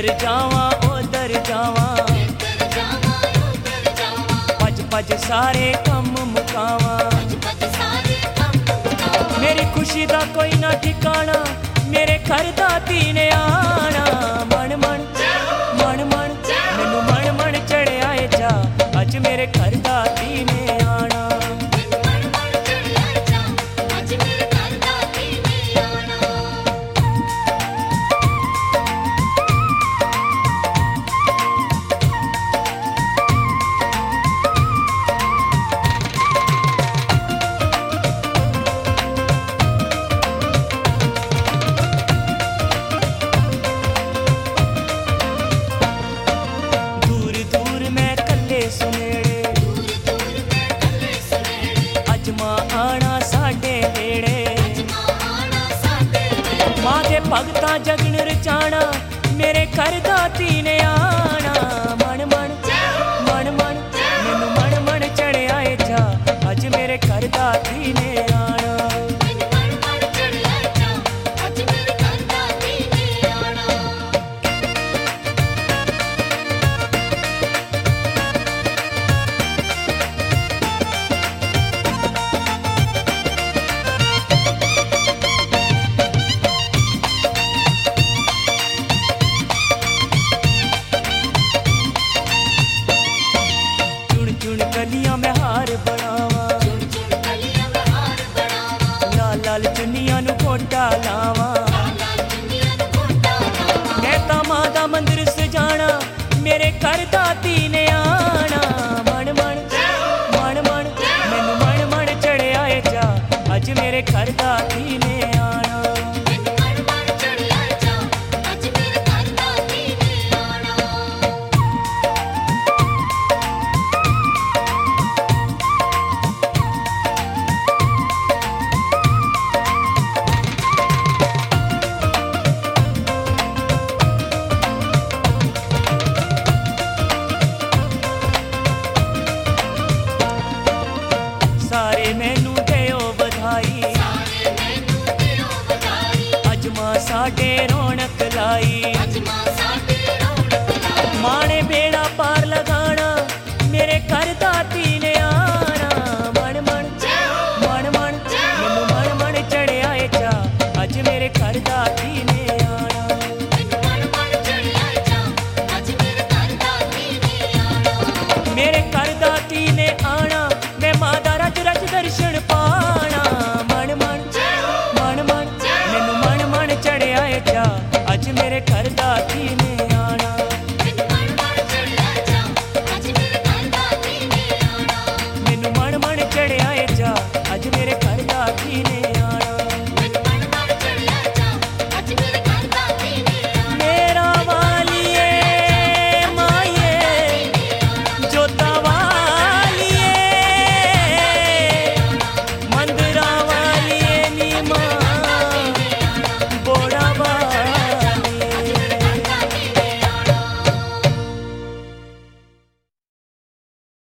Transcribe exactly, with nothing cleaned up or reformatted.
इधर जावा उधर जावा, भज भज सारे कम मुकावा। मेरी खुशी दा कोई ना ठिकाना, मेरे घर दा तीने आना। मन मन मन मन मैनू मन मन चढ़िया ए चा, अज मेरे घर दा तीने आना। भगता जगन रचाना, मेरे घर दा तीने आना। मन मन मन मन मैनू मन मन चढ़िया ए चा, अज मेरे घर दा तीने आना। गलियां में हार बनावा, लाल लाल चुन्नियां नू कोटा लावा। मैं तां मां दा मंदिर सजाना, मेरे घर दा तीने आना। मन मन मन मन मैनू मन मन चढ़िया ए चा, अज मेरे घर दा तीने आना। सारे मैनू देओ बधाई, अज मां साडे